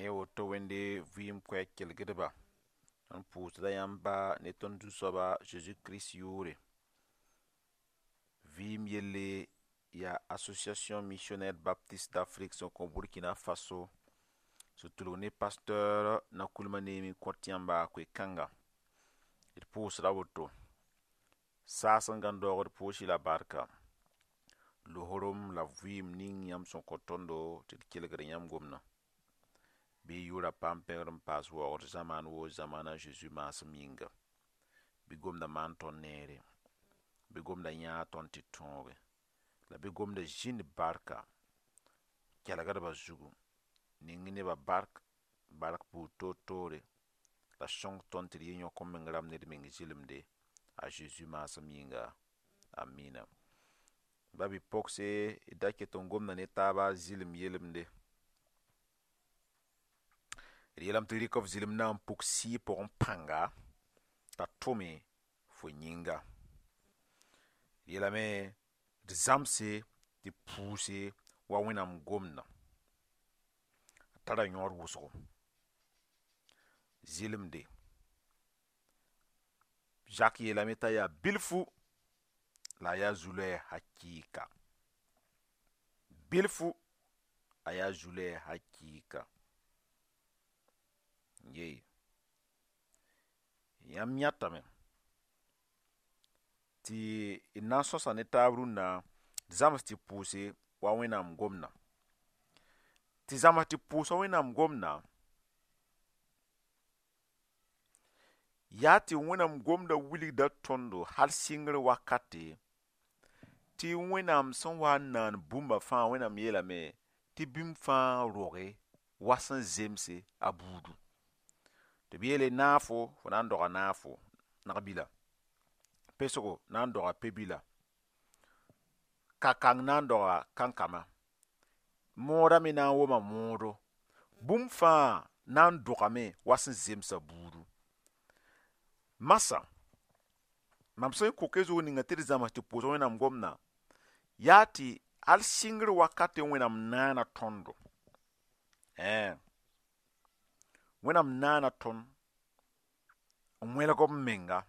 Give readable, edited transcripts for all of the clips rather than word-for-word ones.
ne woto wende vim kwe kelgedba an pusda yamba ne ton du soba Jésus Christ yure vim yele ya Association Missionnaire Baptiste d'Afrique son ko Burkina Faso so tulone pasteur na kulmane mi kotiamba kwe kanga it pusda woto sasan gandor pushi la barka lohorom la vim ning yam son kotondo til kelgre yam gomna bi yura pamperum pas wo zaman wo zamana Jésus masaminga bi gomda man ton nere bi gomda nya ton titonge la bi gomda jin barka kelagada ba zugu ningine ba bark pu totore la chong ton tri nyo komengram ne mingi zilimde a Jésus masaminga amina babi pokse idake ton gomna ne taba zilim yelimde yelam tiri kof zilim na puksi pour panga ta tome fo nyinga yelame de zamse de pousse wa winam gomna tara nyor wuso zilim de Jacques yelame ta ya bilfu la ya zule hakika bilfu aya zule hakika ye yam nyatame ti inaso sa ne tabru na zams ti pousse wa winam gomna ti zama ti pousse wa winam gomna ya ti winam gomna wili da tondo har singre wakati ti winam son wa nan bumba fa winam yelame ti bim fa roge wasan zemse abudu te biele nafo fo nan doga nafo nabila pesoko nan doga pebila kakang nan doga kankama mora mi nan woma moro bum fa nan doga me wasan zemsa budu masa mamso ko kezo ni ngati zama ti pozo wenam gomna yati al singre wakati wenam nana tondo wenam nana ton mwela ko menga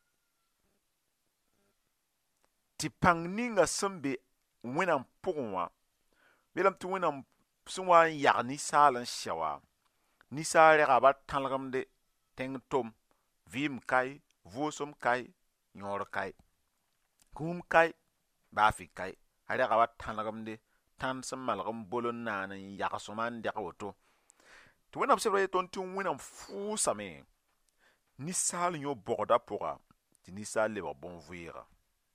ti pangninga sembe wenam pugwa belam ti wenam sunwa yagni salan shawa ni sare ga ba tangamde teng tom vim kai vosom kai nyor kai kum kai bafi kai hare ga ba tangamde tan samalgam bolon nana yagasoman de woto to wenam sebre ton ti wenam fu same ni sal nyo borda pora ti ni sal le bon vuira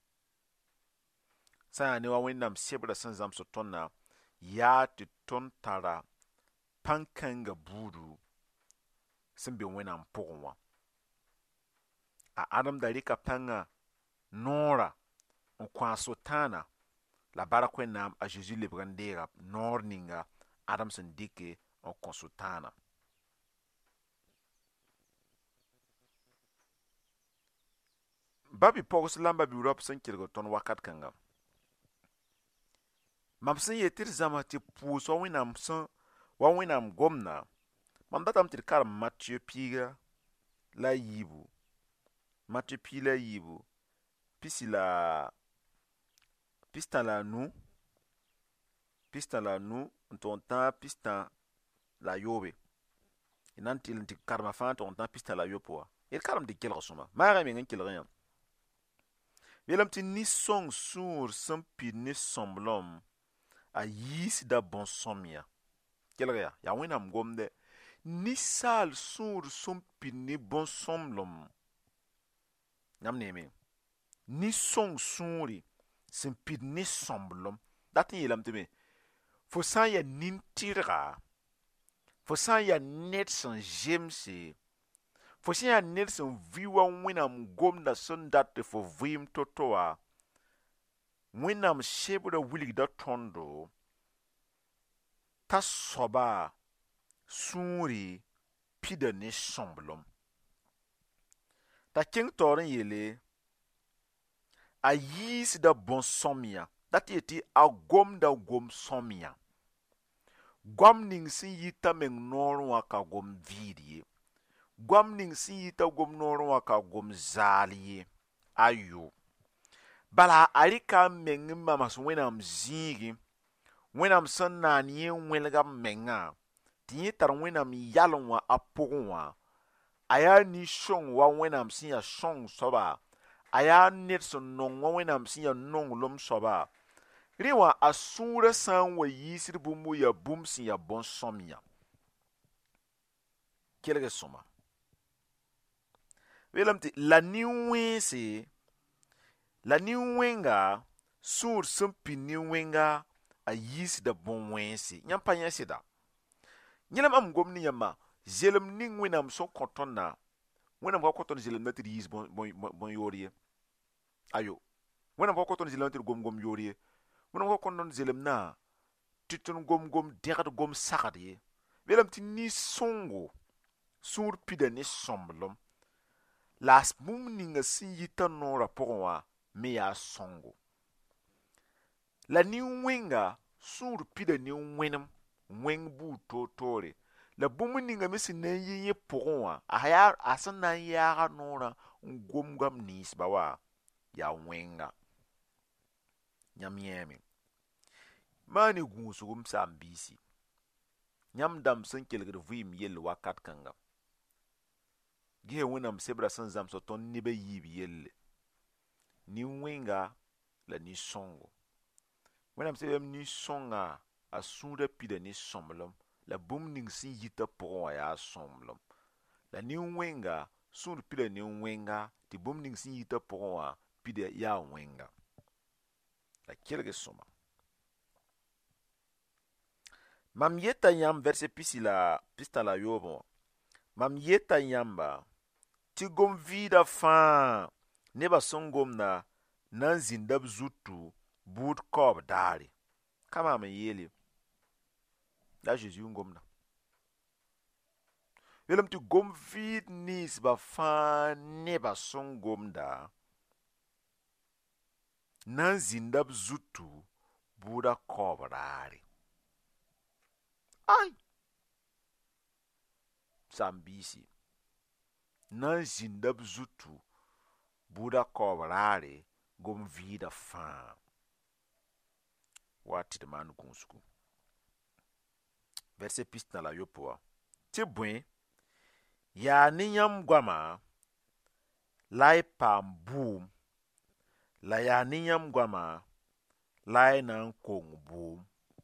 sa ne wa wenam sebre san zam so tonna ya ti ton tara pankanga budu sembe wenam pogwa a adam dalika panga nora on kwa sotana la barakwenam a Jésus le brandera norninga adam sen dike on consultana babi pogos lamba bi Europe sen kirgo ton wakat kanga mamsen yetir zama ti puso winam sen wa winam gomna mam datam tir kar Matthieu piga la yibu Matthieu pila yibu pisila pista la ntonta pista la yobe inantil ti karma fa ntonta pista la yopo el karam de kelgo soma mara mi ngin kelgo yelam ti ni song sur sampi ni somblom a yis da bon somia kelga ya winam gomde ni sal sur sampi ni bon somblom nam neme ni song suri sampi ni somblom datin yelam ti me fo san ya nintirga fo san ya net san jemse fo san ya net san viwa winam gomda son dat fo vim totoa winam shebra wili da tondo ta soba suri pida ni somblom ta king torin yele a yis da bon somia dat yeti a gom da gom somia goam ning sẽn yita meng noor wã ka gom viid ye goam ning sẽn yita gom noor wã ka gom zaal ye ayo bala a rɩka n meng n mamas wẽnnaam zĩigẽ wẽnnaam sẽn naan yẽ n wẽlga mengã tɩ yẽ tar wẽnnaam yalem wã a pʋgẽ wã a yaa nin-sõng wa wẽnnaam sẽn yaa sõng soaba a yaa ned sẽn nong wa wẽnnaam sẽn yaa nonglem soaba rẽ wã a sũurã sã n wa yiisd bũmb n yaa bũmb sẽn yaa bõn-sõmyã kelg sõma weelame tɩ la nin-wẽnga sũur sẽn pid nin-wẽnga a yiisda bõn-wẽnse yãmb pa yẽ sɩda yẽlm am gom ne yãmba zelem ning wẽnnaam sẽn kõ tõnda wẽnnaam ka kõ tõnd zelemdã tɩ d yiis bõn-yoor ye ayo wẽnnaam ka kõ tõnd zelemdã tɩ d gom yoor ye wẽnnaam ka kõ tõnd zelemdã tɩ tõnd gom dẽgd gom sagd ye weelame tɩ nin-sõngo sũur pida ne sõmblem la bũmb ninga sẽn yita noorã pʋgẽ wã me yaa sõngo la nin-wẽnga sũur pida nin-wẽnem wẽng buud toor-toore la bũmb ninga me sẽn na n yi yẽ pʋgẽ wã a sẽn na n yaaga noorã n gomgam ninsba wa yaa wẽnga yãmb yẽeme maane gũusg m saam-biisi yãmb dãmb sẽn kelgd vɩɩm yell wakat kãnga ges wẽnnaam sebra sẽn zãmsa tõnd nebã yiib yelle nin-wẽnga la nin-sõngo wẽnnaam sebame nin-sõnga a sũurã pida ne sõmblem la bũmb ning sẽn yita pʋgẽ wã yaa sõmblem la nin-wẽnga sũur pida nin-wẽnga tɩ bũmb ning sẽn yita pʋgẽ wã pida yaa wẽnga la kelg sõma mam yeta yãmb vɛrse pistã la yoobẽ wã mam yeta yãmba tɩ gom vɩɩdã fãa nebã sẽn gomda na n zĩnda b zutu buud kaoob daare ka maam n yeel ye la a Zeezi n gomda yeelame tɩ gom vɩɩd ninsbã fãa nebã sẽn gomda na n zĩnda b zutu buudã kaoob raare ai saam-biisi na n zĩnda b zutu buudã kaoob raare gom vɩɩdã fãa wa tɩ d maan gũusgu vɛrse pistã la yopoe wã tɩ bõe yaa ne yãmb goamã la y paam buum la yaa ne yãmb goamã la y na n kong buum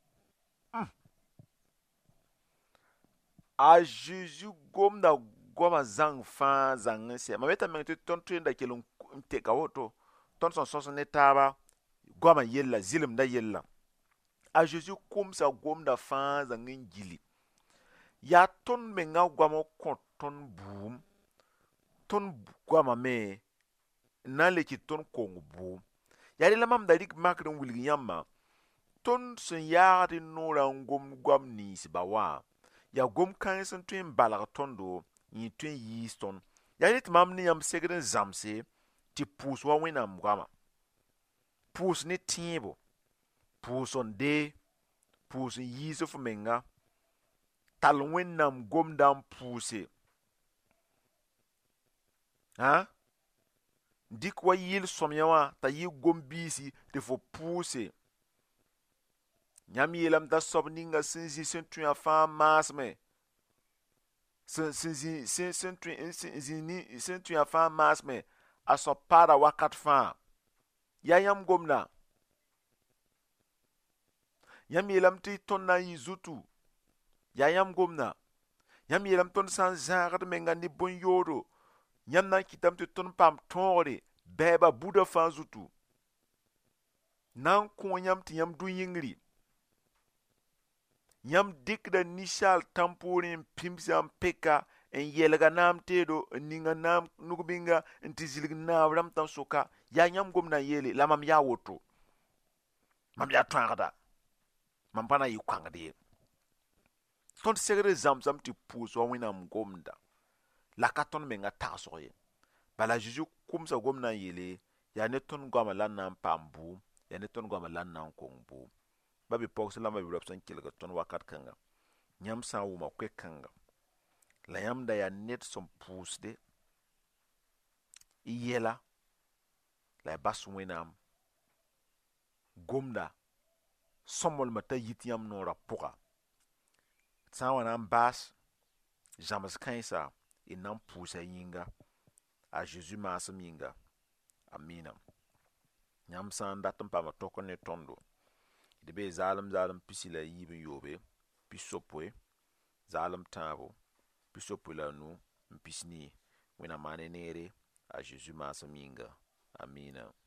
a Zeezi gomda goamã zãng fãa zãng n sɛ mam yetame meng tɩ tõnd tõe n da kell n teka woto tõnd sẽn sõs ne taaba goamã yella zɩlemda yella a Zeezi komsa gomda fãa zãng n gilli yaa tõnd menga goamã kõ tõnd buum tõnd goamã me n na n le kɩt tõnd kong buum yaa rẽ la mam da rɩk makr n wilg yãmba tõnd sẽn yaagd noorã n gom goam ninsba wã yaa gom-kãens n tõe n balg tõndo yẽ tõe n yiis tõnd yaa rẽ tɩ mam ne yãmb segd n zãmse tɩ pʋʋs wa wẽnnaam goamã pʋʋs ne tẽebo pʋʋs n dee pʋʋs n yiis f menga tall wẽnnaam gomda n pʋʋse dɩk wa yɩl sõmyã wã t'a yɩ gom-biisi tɩ fo pʋʋse yãmb yeelame t'a soab ninga sẽn zĩ sẽn tõyã fãa maasme sẽn tõyã fãa maasme a soab paada wakat fãa yaa yãmb gomda yãmb yeelame tɩ tõnd na n yɩ zutu yaa yãmb gomda yãmb yeelame tõnd sã n zãagd menga ne bõn-yoodo yãmb na n kɩtame tɩ tõnd paam tõogre bɛɛba buudã fãa zutu na n kõ yãmb tɩ yãmb dũ yĩngri yãmb dɩkda ninsaal tãmpoorẽ n pĩmsa n peka n yɛlga naam teedo n ninga naam nugbĩnga n tɩ zilg naab rãmb tãn soka yaa yãmb gomda n yeele la mam yaa woto mam yaa tõagda mam pa na yɩ koangd ye tõnd segd zãmsame tɩ pʋʋs wa wẽnnaam gomda la ka tõnd menga tagsg ye bala Zeezi komsa gomda n yeele yaa ne tõnd goamã la n na n paam buum yaa ne tõnd goamã la n na n kong buum ba be pɔgse la ba be rab sẽn kelg tõnd wakat kãnga yãmb sã n wʋma koe-kãnga la yãmb da yaa ned sẽn pʋʋsde y yɛla la y bas Wẽnnaam gomda sõmblmã t'a yit yãmb noorã pʋga. Sã n wa na n baas zãms kãensa y na n pʋʋsa yĩnga a Zeezi maasem yĩnga. Amina. Yãmb sã n dat n paama tõk ne tõndo d bee zaalem pisi la yiib n yoobe, pisopoe, zaalem tãabo, pisopoe la nu n pis nii. Wẽnna maan ne neere a Zeezi maasem yĩnga. Amina.